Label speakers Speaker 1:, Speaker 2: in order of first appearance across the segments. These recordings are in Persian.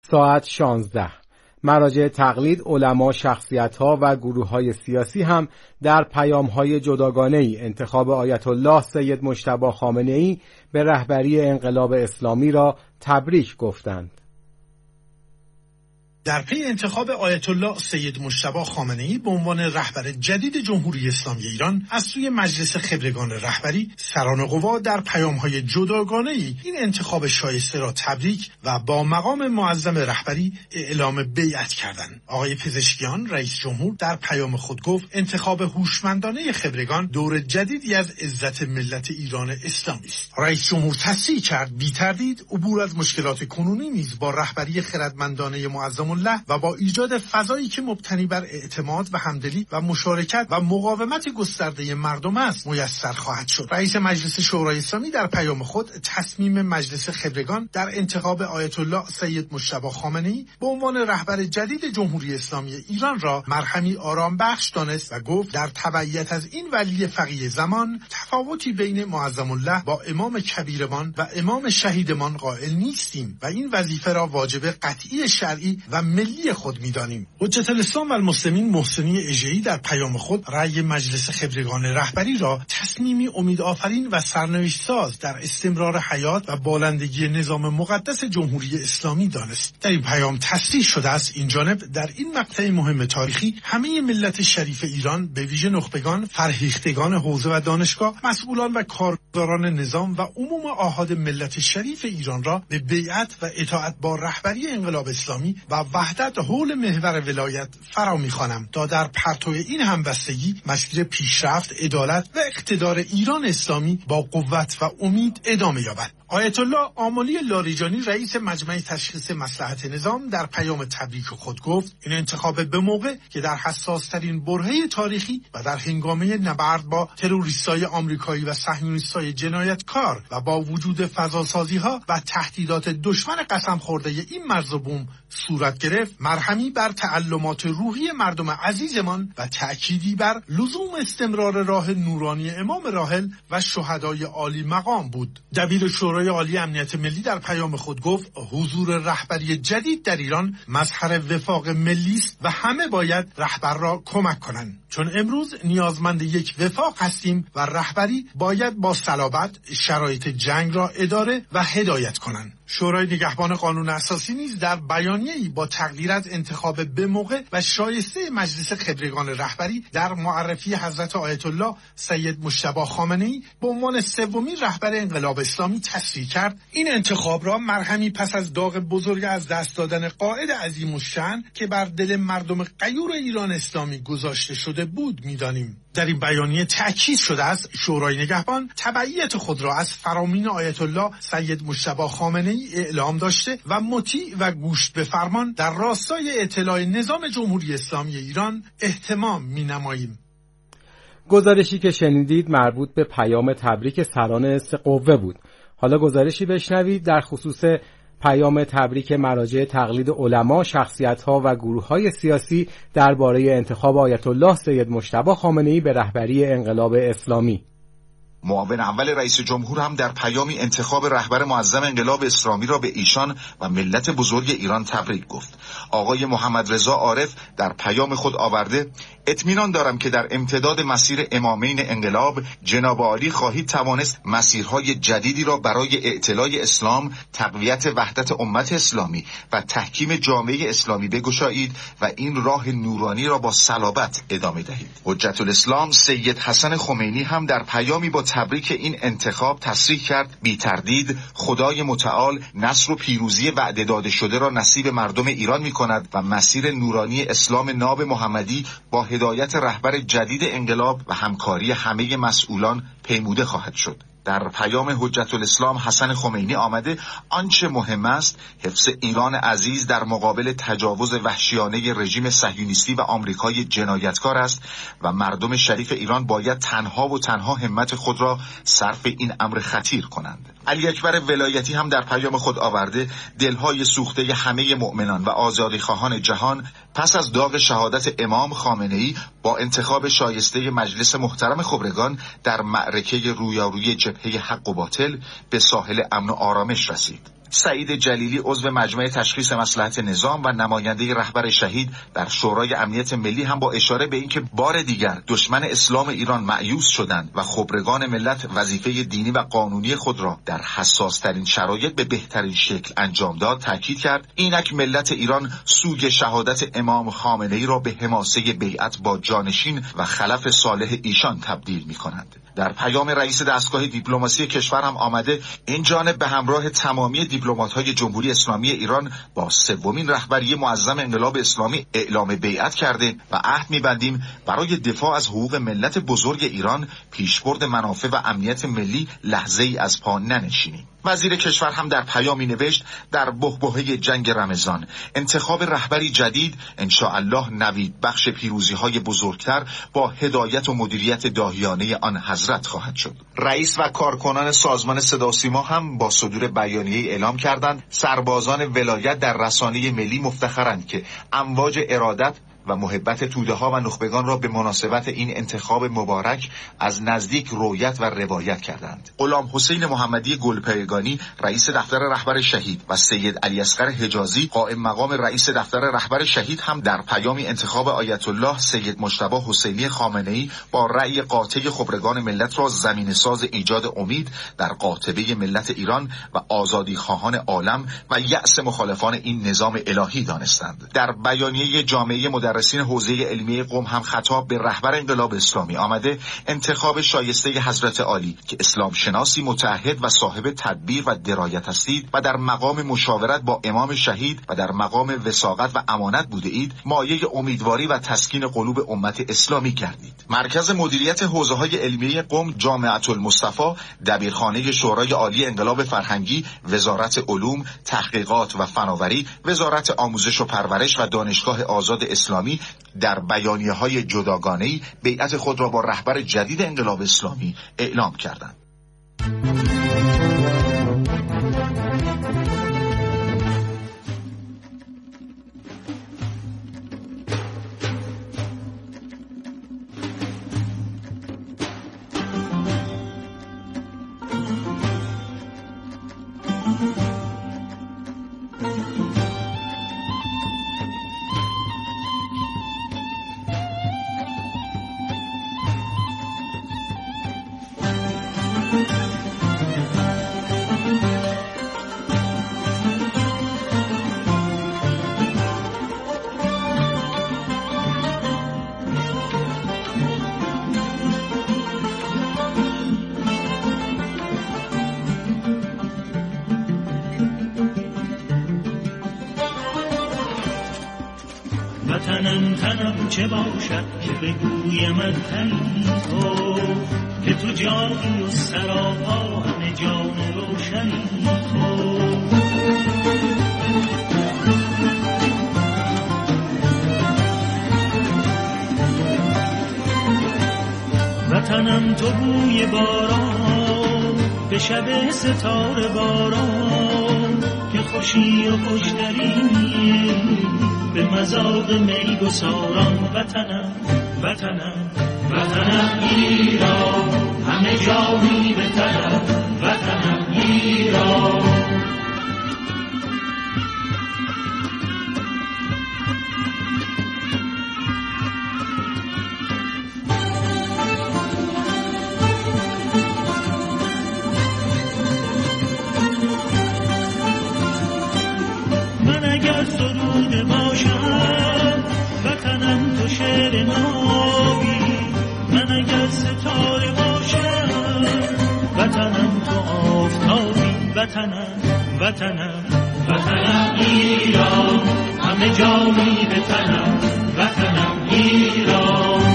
Speaker 1: ساعت 16. مراجع تقلید، علما، شخصیت‌ها و گروه‌های سیاسی هم در پیام‌های جداگانه‌ای انتخاب آیت الله سید مجتبی خامنه‌ای به رهبری انقلاب اسلامی را تبریک گفتند.
Speaker 2: در پی انتخاب آیت الله سید مجتبی خامنه‌ای به عنوان رهبر جدید جمهوری اسلامی ایران از سوی مجلس خبرگان رهبری، سران قوا در پیام‌های جداگانه‌ای این انتخاب شایسته را تبریک و با مقام معظم رهبری اعلام بیعت کردند. آقای پزشکیان رئیس جمهور در پیام خود گفت انتخاب هوشمندانه خبرگان دور جدیدی از عزت ملت ایران اسلامی است. رئیس جمهور تصریح کرد بی تردید عبور از مشکلات کنونی نیز با رهبری خردمندانه معظم الله و با ایجاد فضایی که مبتنی بر اعتماد و همدلی و مشارکت و مقاومت گسترده مردم است میسر خواهد شد. رئیس مجلس شورای اسلامی در پیام خود تصمیم مجلس خبرگان در انتخاب آیت الله سید مجتبی خامنه‌ای به عنوان رهبر جدید جمهوری اسلامی ایران را مرهمی آرام بخش دانست و گفت در تبعیت از این ولی فقیه زمان تفاوتی بین معظم الله با امام کبیرمان و امام شهیدمان قائل نیستیم و این وظیفه را واجب قطعی شرعی و ملی خود می‌دانیم. حجت الاسلام و المسلمین محسنی اژه‌ای در پیام خود رأی مجلس خبرگان رهبری را تصمیمی امیدآفرین و سرنوشت ساز در استمرار حیات و بالندگی نظام مقدس جمهوری اسلامی دانست. در این پیام تصریح شده است این جانب در این مقطع مهم تاریخی همه ملت شریف ایران به ویژه نخبگان، فرهیختگان حوزه و دانشگاه، مسئولان و کارگزاران نظام و عموم آحاد ملت شریف ایران را به بیعت و اطاعت با رهبری انقلاب اسلامی و وحدت حول محور ولایت فرا می‌خوانم تا در پرتو این همبستگی مسیر پیشرفت، عدالت و اقتدار ایران اسلامی با قوت و امید ادامه یابد. آیت الله آملی لاریجانی رئیس مجمع تشخیص مصلحت نظام در پیام تبریک خود گفت این انتخاب به موقع که در حساس‌ترین برهه تاریخی و در هنگامه نبرد با تروریستای آمریکایی و صهیونیستای جنایتکار و با وجود فضاسازی‌ها و تهدیدات دشمن قسم خورده این مرز و بوم صورت گرفت، مرهمی بر تعلمات روحی مردم عزیزمان و تأکیدی بر لزوم استمرار راه نورانی امام راحل و شهدای عالی مقام بود. دبیر شورای عالی امنیت ملی در پیام خود گفت حضور رهبری جدید در ایران مظهر وفاق ملی است و همه باید رهبر را کمک کنند، چون امروز نیازمند یک وفاق هستیم و رهبری باید با صلابت شرایط جنگ را اداره و هدایت کنند. شورای نگهبان قانون اساسی نیز در بیانیه‌ای با تقدیر از انتخاب به موقع و شایسته مجلس خبرگان رهبری در معرفی حضرت آیت الله سید مجتبی خامنه‌ای به عنوان سومین رهبر انقلاب اسلامی تصریح کرد این انتخاب را مرهمی پس از داغ بزرگ از دست دادن قائد عظیم الشأن که بر دل مردم غیور ایران اسلامی گذاشته شده بود می‌دانیم. در این بیانیه تأکید شده است شورای نگهبان تبعیت خود را از فرامین آیت الله سید مجتبی خامنه‌ای اعلام داشته و مطیع و گوش به فرمان در راستای اطلاع نظام جمهوری اسلامی ایران اهتمام می‌نماییم.
Speaker 1: گزارشی که شنیدید مربوط به پیام تبریک سران سه قوه بود. حالا گزارشی بشنوید در خصوص پیام تبریک مراجع تقلید علما، شخصیت‌ها و گروه‌های سیاسی درباره انتخاب آیت الله سید مجتبی خامنه‌ای به رهبری انقلاب اسلامی.
Speaker 3: معاون اول رئیس جمهور هم در پیامی انتخاب رهبر معظم انقلاب اسلامی را به ایشان و ملت بزرگ ایران تبریک گفت. آقای محمد رضا عارف در پیام خود آورده اطمینان دارم که در امتداد مسیر امامین انقلاب جناب عالی خواهید توانست مسیرهای جدیدی را برای اعتلاء اسلام، تقویت وحدت امت اسلامی و تحکیم جامعه اسلامی بگشایید و این راه نورانی را با صلابت ادامه دهید. حجت الاسلام سید حسن خمینی هم در پیامی با تبریک این انتخاب تصریح کرد بی تردید خدای متعال نصر و پیروزی وعده داده شده را نصیب مردم ایران می کند و مسیر نورانی اسلام ناب محمدی با هدایت رهبر جدید انقلاب و همکاری همه مسئولان پیموده خواهد شد. در پیام حجت الاسلام حسن خمینی آمده آنچه مهم است حفظ ایران عزیز در مقابل تجاوز وحشیانه رژیم صهیونیستی و آمریکای جنایتکار است و مردم شریف ایران باید تنها و تنها همت خود را صرف این امر خطیر کنند. علی اکبر ولایتی هم در پیام خود آورده دلهای سوخته همه مؤمنان و آزادیخواهان جهان پس از داغ شهادت امام خامنه‌ای با انتخاب شایسته مجلس محترم خبرگان در معرکه رویارویی جبهه حق و باطل به ساحل امن و آرامش رسید. سعید جلیلی عضو مجمع تشخیص مصلحت نظام و نماینده رهبر شهید در شورای امنیت ملی هم با اشاره به اینکه بار دیگر دشمن اسلام ایران مأیوس شدند و خبرگان ملت وظیفه دینی و قانونی خود را در حساس‌ترین شرایط به بهترین شکل انجام داد تاکید کرد اینک ملت ایران سوگ شهادت امام خامنه‌ای را به حماسه بیعت با جانشین و خلف صالح ایشان تبدیل می‌کنند. در پیام رئیس دستگاه دیپلماسی کشور هم آمده این جانب به همراه تمامی دیپلمات‌های جمهوری اسلامی ایران با سومین رهبری معظم انقلاب اسلامی اعلام بیعت کرده و عهد می‌بندیم برای دفاع از حقوق ملت بزرگ ایران پیشبرد منافع و امنیت ملی لحظه‌ای از پا ننشینیم. وزیر کشور هم در پیامی نوشت در بحبوحه جنگ رمضان انتخاب رهبری جدید انشاءالله نوید بخش پیروزی‌های بزرگتر با هدایت و مدیریت داهیانه آن حضرت خواهد شد. رئیس و کارکنان سازمان صدا و سیما هم با صدور بیانیه اعلام کردند سربازان ولایت در رسانه ملی مفتخرند که امواج ارادت و محبت توده ها و نخبگان را به مناسبت این انتخاب مبارک از نزدیک رویت و روایت کردند. غلام حسین محمدی گلپایگانی رئیس دفتر رهبر شهید و سید علی اصغر حجازی قائم مقام رئیس دفتر رهبر شهید هم در پیامی انتخاب آیت الله سید مجتبی حسینی خامنه‌ای با رأی قاطع خبرگان ملت را زمینه‌ساز ایجاد امید در قاطبه ملت ایران و آزادی خواهان عالم و یأس مخالفان این نظام الهی دانستند. در بیانیه جامعه مدرسین حوزه علمیه قم هم خطاب به رهبر انقلاب اسلامی آمده انتخاب شایسته حضرت عالی که اسلام شناسی متعهد و صاحب تدبیر و درایت هستید و در مقام مشاورت با امام شهید و در مقام وثاقت و امانت بوده اید مایه امیدواری و تسکین قلوب امت اسلامی گردید. مرکز مدیریت حوزه های علمیه قم جامعه المصطفی، دبیرخانه شورای عالی انقلاب فرهنگی، وزارت علوم، تحقیقات و فناوری، وزارت آموزش و پرورش و دانشگاه آزاد اسلامی در بیانیه‌های جداگانه‌ای بیعت خود را با رهبر جدید انقلاب اسلامی اعلام کردند.
Speaker 4: تنم چه باشد که بگویم تنی تو که تو جانی و سراپا همه جان روشنی تو وطنم تو بوی باران به شب ستاره باران که خوشی و خوشترینی به مذاق می گساران وطنم وطنم وطنم ایران همه جانی به تنم وطنم ایران من اگر سروده باشم وطنم تو شعر نابی من اگر ستاره باشم وطنم تو آفتابی وطنم وطنم وطنم ایران همه جانی به تنم وطنم ایران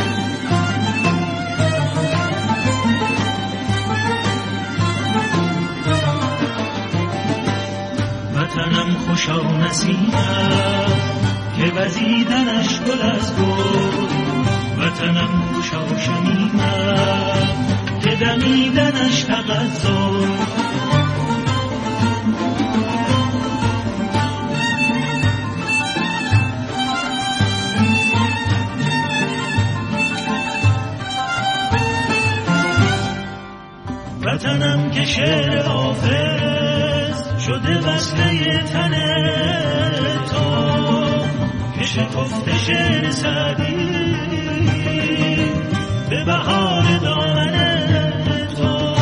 Speaker 4: وطنم خوشا نسیمم که وزیدنش گل از گل وطنم خوشا شنیدم که دمیدنش تغزل وطنم که شعر حافظ شد شده وصله تن تو که شکفته شعر سعدی به بهار دامن تو.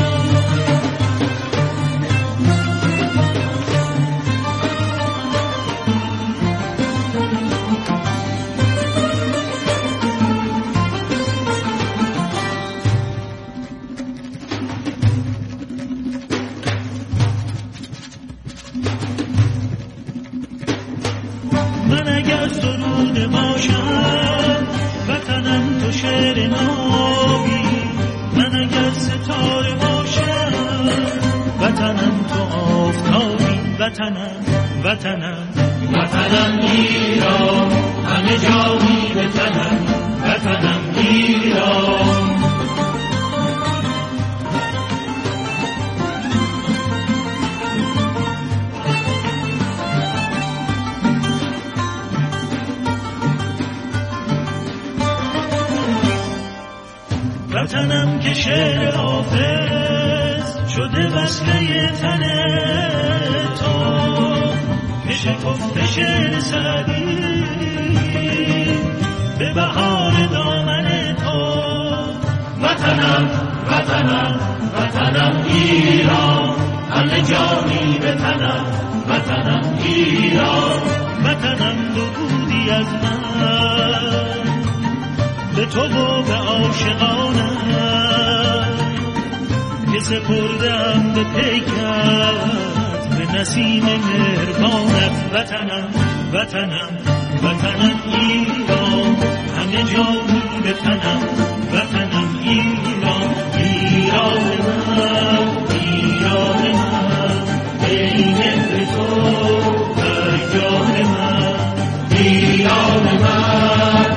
Speaker 4: من اگر سرود باشم وطنم تو شعر نابی، من اگر ستاره باشم وطنم تو آفتابی، وطنم ایران همه جایی به تنم، وطنم ایران. وطنم که شعر حافظ شده وصله تن تو که شکفته شعر سعدی به بهار دامن تو. وطنم ایران همه جانی به تنم، وطنم ایران. وطنم تو بودی از من به تو و به عاشقانم که سپردم به پیکت به نسیم مهربانت. وطنم ایران همه جایی به تنم، وطنم ایران. ایران من ای مهر تو در جان من، ایران من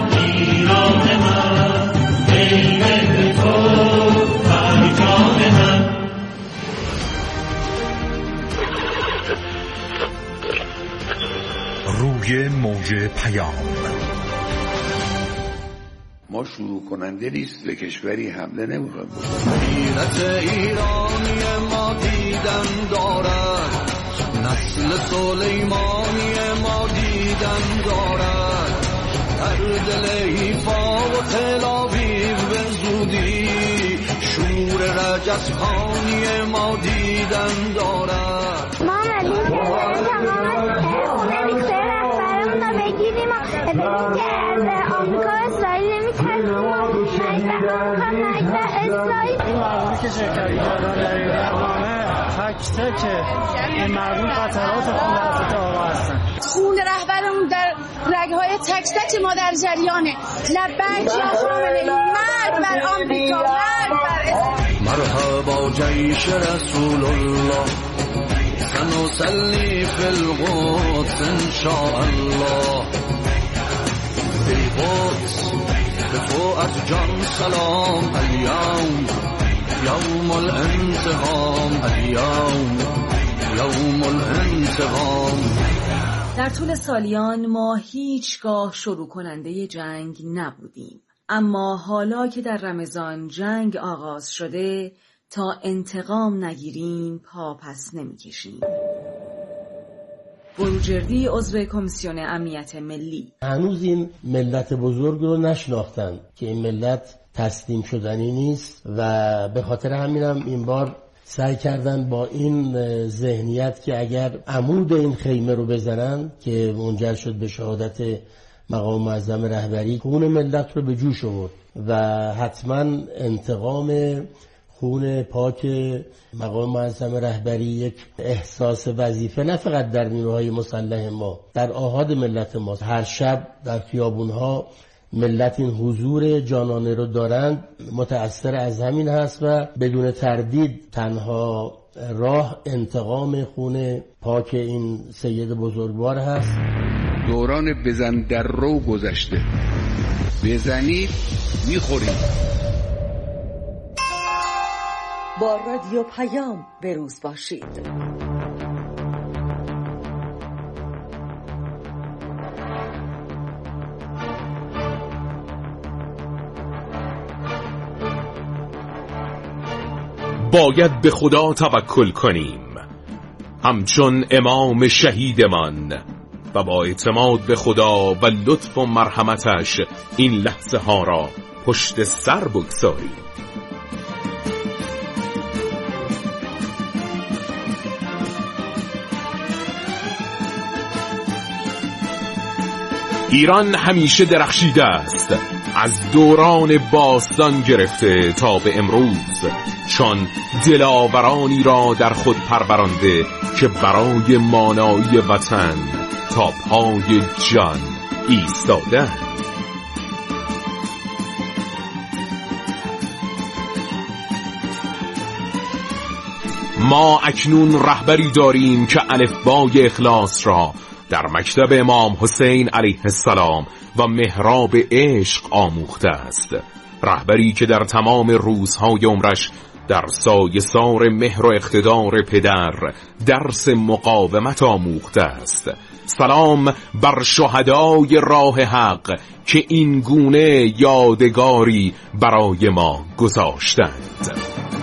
Speaker 4: ای مهر تو در جان من.
Speaker 5: روی موج پیام.
Speaker 6: ما شروع کننده نیست، به کشوری حمله نمی‌کنیم.
Speaker 7: غیرت ایرانی ما دیدن دارد، نسل سلیمانی ما دیدن دارد، در دل حیفا و تل‌آویو به زودی شور رجزخانی ما دیدن دارد.
Speaker 8: ما آمدیم که تمام خونه ریخته رهبرمون رو بگیریم و بگیم که از آمریکا و اسرائیل نمی‌ترسیم و نجد اسرائیل.
Speaker 9: این مقبولی که شرکتی کردن در این برنامه تک تک این مردم قطرات خون حضرت آقا هستن.
Speaker 10: خون رهبرمون در رگ‌های تک تک ما در جریانه. لبیک یا خامنه‌ای، مرگ بر آمریکا، مرگ بر اسرائیل.
Speaker 7: مرحبا جیش رسول الله سنصلي في القدس ان شاء الله. ای قدس به تو از جان سلام، اليوم یوم الانتقام، اليوم یوم الانتقام.
Speaker 11: در طول سالیان ما هیچگاه شروع کننده جنگ نبودیم، اما حالا که در رمضان جنگ آغاز شده تا انتقام نگیریم پا پس نمی‌کشیم. بروجردی عضو کمیسیون امنیت ملی:
Speaker 12: هنوز این ملت بزرگ رو نشناختن که این ملت تسلیم شدنی نیست و به خاطر همینم این بار سعی کردن با این ذهنیت که اگر عمود این خیمه رو بزنن که منجر شد به شهادت مقام معظم رهبری، خون ملت رو به جوش آورد و حتما انتقام خون پاک مقام معظم رهبری یک احساس وظیفه نه فقط در نیروهای مسلح ما، در آحاد ملت ما. هر شب در خیابونها ملت این حضور جانانه رو دارند، متأثر از همین هست و بدون تردید تنها راه انتقام خون پاک این سید بزرگوار هست.
Speaker 6: دوران بزن در رو گذشته، بزنید میخورید.
Speaker 11: با رادیو پیام به روز باشید.
Speaker 5: باید به خدا توکل کنیم.
Speaker 13: همچون امام شهیدمان و با اعتماد به خدا و لطف و مرحمتش این لحظه ها را پشت سر بگذاریم. ایران همیشه درخشیده است، از دوران باستان گرفته تا به امروز، چون دلاورانی را در خود پرورانده که برای مانایی وطن تا پای جان ایستاده. ما اکنون رهبری داریم که الفبای اخلاص را در مکتب امام حسین علیه السلام و محراب عشق آموخته است. رهبری که در تمام روزهای عمرش در سایه‌سار مهر و اقتدار پدر درس مقاومت آموخته است. سلام بر شهدای راه حق که این گونه یادگاری برای ما گذاشتند.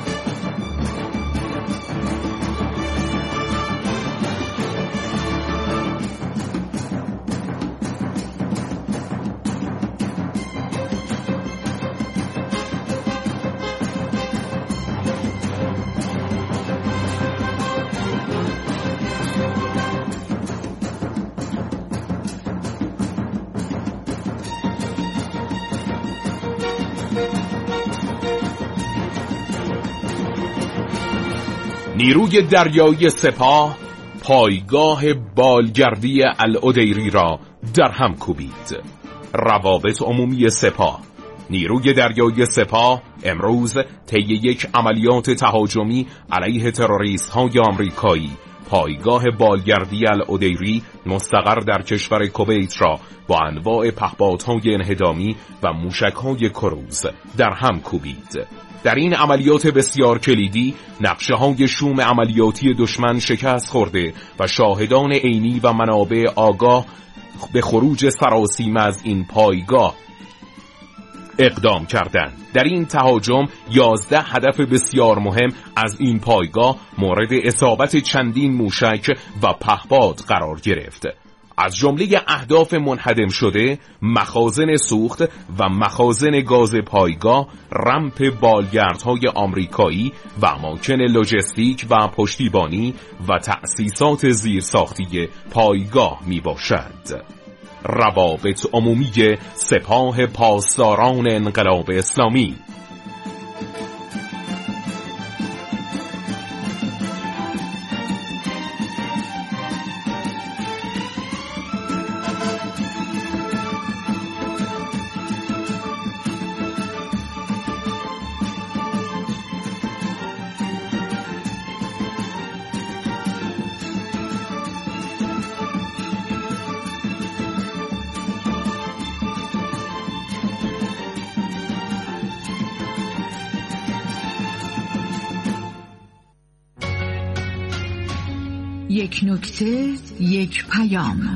Speaker 13: نیروی دریایی سپاه پایگاه بالگردی العدیری را در هم کوبید. روابط عمومی سپاه. نیروی دریایی سپاه امروز طی یک عملیات تهاجمی علیه تروریست‌های آمریکایی پایگاه بالگردی العدیری مستقر در کشور کویت را با انواع پهپادهای انهدامی و موشک‌های کروز در هم کوبید. در این عملیات بسیار کلیدی نقشه‌های شوم عملیاتی دشمن شکست خورده و شاهدان عینی و منابع آگاه به خروج سراسیمه از این پایگاه اقدام کردند. در این تهاجم 11 هدف بسیار مهم از این پایگاه مورد اصابت چندین موشک و پهپاد قرار گرفت. از جمله اهداف منهدم شده مخازن سوخت و مخازن گاز پایگاه، رمپ بالگردهای آمریکایی و اماکن لوجستیک و پشتیبانی و تأسیسات زیرساختی پایگاه می باشد. روابط عمومی سپاه پاسداران انقلاب اسلامی.
Speaker 14: یک نکته، یک پیام.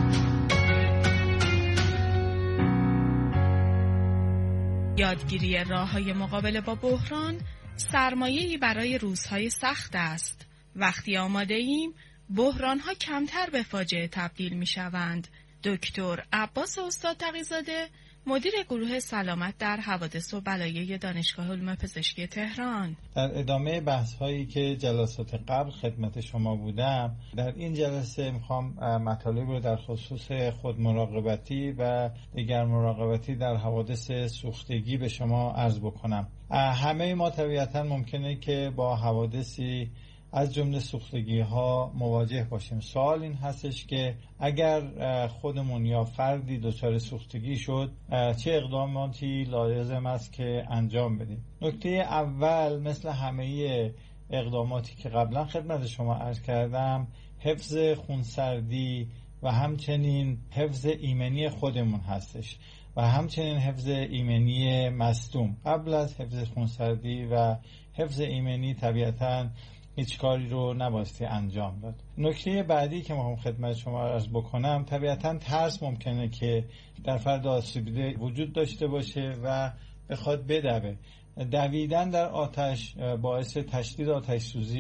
Speaker 15: یادگیری راه‌های مقابله با بحران سرمایه‌ای برای روزهای سخت است. وقتی آماده ایم، بحران‌ها کمتر به فاجعه تبدیل می‌شوند. دکتر عباس استاد تقی‌زاده، مدیر گروه سلامت در حوادث و بلایای دانشگاه علوم پزشکی تهران.
Speaker 16: در ادامه بحث‌هایی که جلسات قبل خدمت شما بودم، در این جلسه میخوام مطالب رو در خصوص خودمراقبتی و دیگر مراقبتی در حوادث سوختگی به شما عرض بکنم. همه ما طبیعتاً ممکنه که با حوادثی از جمله سوختگی ها مواجه باشیم. سوال این هستش که اگر خودمون یا فردی دچار سوختگی شد چه اقداماتی لازم است که انجام بدیم. نکته اول مثل همه اقداماتی که قبلا خدمت شما عرض کردم، حفظ خونسردی و همچنین حفظ ایمنی خودمون هستش و همچنین حفظ ایمنی مصدوم. قبل از حفظ خونسردی و حفظ ایمنی طبیعتاً هیچ کاری رو نبایستی انجام داد. نکته بعدی که میخوام خدمت شما عرض بکنم، طبیعتاً ترس ممکنه که در فرد آسیب دیده وجود داشته باشه و بخواد بدوه. دویدن در آتش باعث تشدید آتش سوزی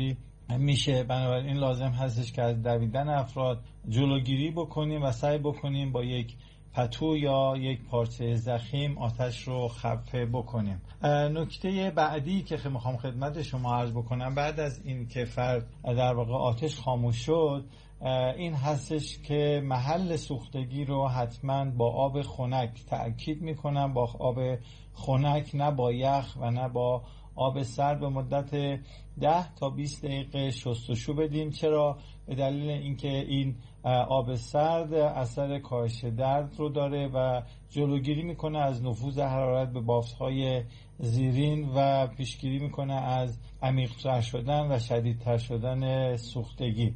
Speaker 16: میشه. بنابراین لازم هستش که از دویدن افراد جلوگیری بکنیم و سعی بکنیم با یک پتو یا یک پارچه ضخیم آتش رو خفه بکنیم. نکته بعدی که میخوام خدمت شما عرض بکنم بعد از این که فرد در واقع آتش خاموش شد، این هستش که محل سوختگی رو حتما با آب خنک، تأکید میکنم با آب خنک، نه با یخ و نه با آب سرد، به مدت 10 تا 20 دقیقه شستشو بدیم. چرا؟ به دلیل اینکه این آب سرد اثر کاهش درد رو داره و جلوگیری میکنه از نفوذ حرارت به بافت‌های زیرین و پیشگیری میکنه از عمیق‌تر شدن و شدیدتر شدن سوختگی.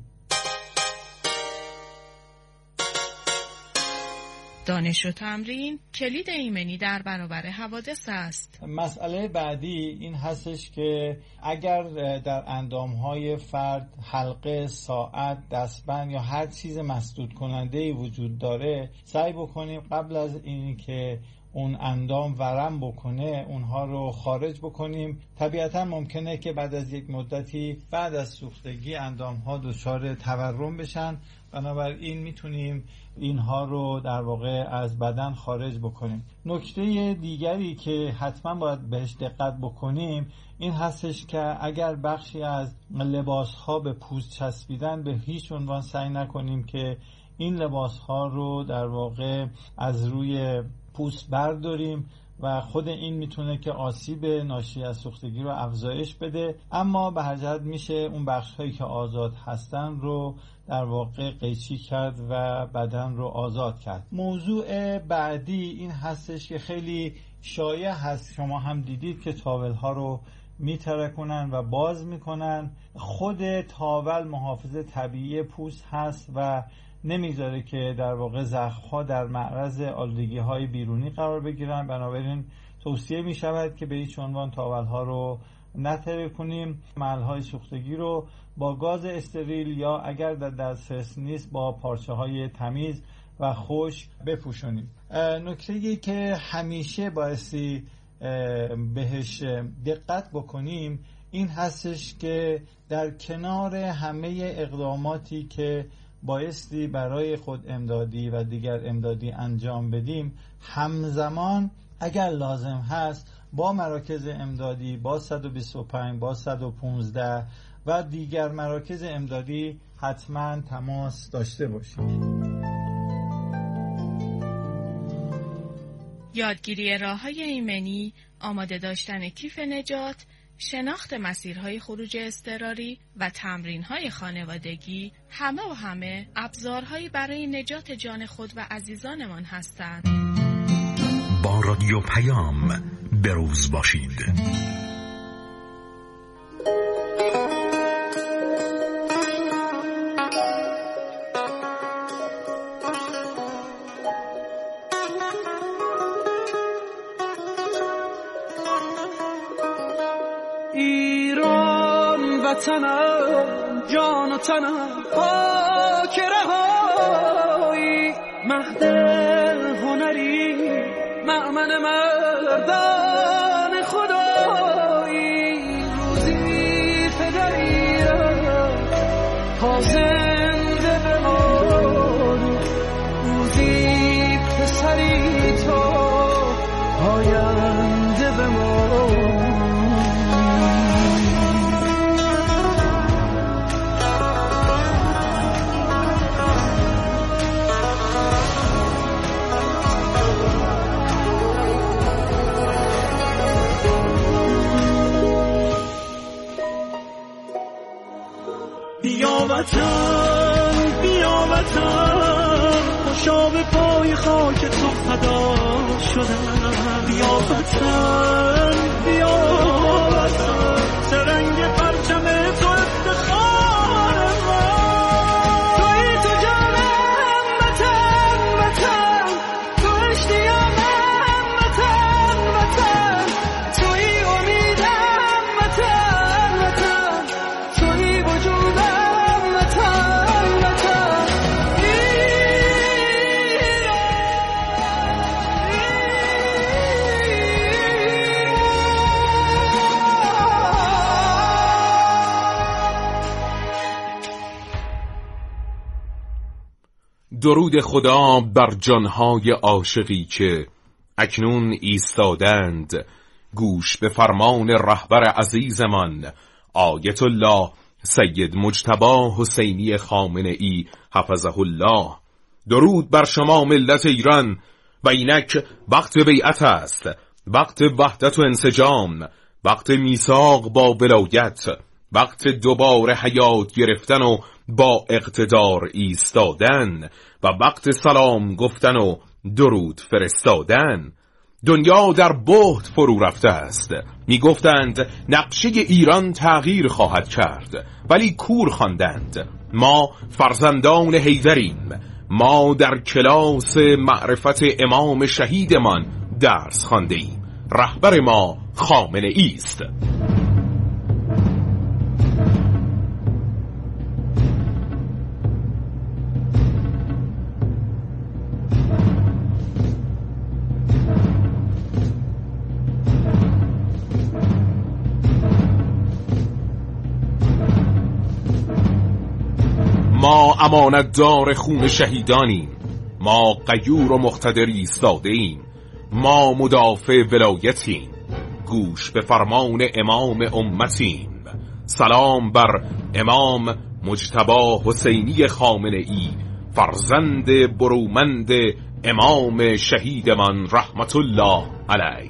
Speaker 15: دانش و تمرین کلید ایمنی در برابر حوادث است.
Speaker 16: مسئله بعدی این هستش که اگر در اندامهای فرد حلقه، ساعت، دستبند یا هر چیز مسدود کننده‌ای وجود داره، سعی بکنیم قبل از این که اون اندام ورم بکنه اونها رو خارج بکنیم. طبیعتا ممکنه که بعد از یک مدتی بعد از سوختگی اندامها دچار تورم بشن، بنابراین میتونیم اینها رو در واقع از بدن خارج بکنیم. نکته دیگری که حتما باید بهش دقت بکنیم این هستش که اگر بخشی از لباسها به پوست چسبیدن، به هیچ عنوان سعی نکنیم که این لباسها رو در واقع از روی پوست برداریم و خود این میتونه که آسیب ناشی از سوختگی رو افزایش بده. اما به هر جهت میشه اون بخش هایی که آزاد هستن رو در واقع قیچی کرد و بدن رو آزاد کرد. موضوع بعدی این هستش که خیلی شایع هست، شما هم دیدید که تاول ها رو میترکونن و باز میکنن. خود تاول محافظ طبیعی پوست هست و نمیذاره که در واقع زخم‌ها در معرض آلودگی‌های بیرونی قرار بگیرن. بنابراین توصیه می‌شود که به هیچ عنوان تاول‌ها رو نترکونیم. محل‌های سوختگی رو با گاز استریل یا اگر در دسترس نیست با پارچه‌های تمیز و خشک بپوشونیم. نکته‌ای که همیشه بایستی بهش دقت بکنیم این هستش که در کنار همه اقداماتی که بایستی برای خود امدادی و دیگر امدادی انجام بدیم، همزمان اگر لازم هست با مراکز امدادی، با 125، با 115 و دیگر مراکز امدادی حتما تماس داشته باشید.
Speaker 15: یادگیری راه‌های ایمنی، آماده داشتن کیف نجات، شناخت مسیرهای خروج اضطراری و تمرین‌های خانوادگی همه ابزارهایی برای نجات جان خود و عزیزانمان هستند.
Speaker 5: با رادیو پیام بروز باشید.
Speaker 17: وطنم، جان و تنم پاک رهایی، مهد هنری، مأمن مردان خدایی، روزی پدریم تا زنده بمانی، روزی پسری تا آینده بمانی. بیا وطن خوشا به پای خاک تو فدا شدم. بیا وطن سرنگ پرچم تو افتخار من، توی تو جانم وطن، تو اشتیاقم وطن، توی امیدم وطن، توی وجودم.
Speaker 13: درود خدا بر جانهای عاشقی که اکنون ایستادند گوش به فرمان رهبر عزیزمان آیت الله سید مجتبی حسینی خامنه‌ای حفظه الله. درود بر شما ملت ایران و اینک وقت بیعت است، وقت وحدت و انسجام، وقت میثاق با ولایت، وقت دوباره حیات گرفتن و با اقتدار ایستادن و وقت سلام گفتن و درود فرستادن. دنیا در بهت فرو رفته است. می گفتند نقشه ایران تغییر خواهد کرد، ولی کور خواندند. ما فرزندان حیدریم. ما در کلاس معرفت امام شهیدمان درس خواندیم. رهبر ما خامنه‌ای است. ما امانتدار خون شهیدانیم. ما غیور و مقتدر ایستاده ایم. ما مدافع ولایتیم. گوش به فرمان امام امتیم. سلام بر امام مجتبی حسینی خامنه‌ای، فرزند برومند امام شهیدمان رحمت الله علیه.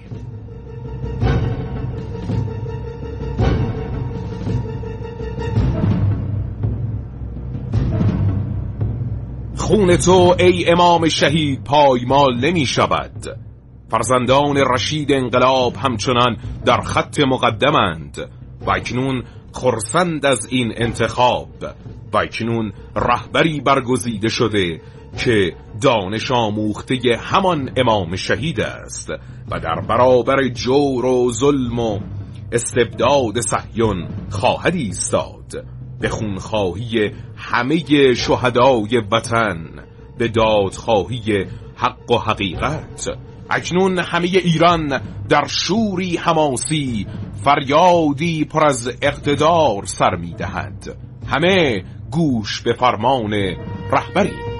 Speaker 13: خون تو ای امام شهید پایمال نمی شود. فرزندان رشید انقلاب همچنان در خط مقدمند و اکنون خرسند از این انتخاب و اکنون رهبری برگزیده شده که دانش آموخته همان امام شهید است و در برابر جور و ظلم و استبداد صهیون خواهد ایستاد، به خونخواهی همه شهدای وطن، به دادخواهی حق و حقیقت. اکنون همه ایران در شوری حماسی فریادی پر از اقتدار سر می دهد. همه گوش به فرمان رهبری.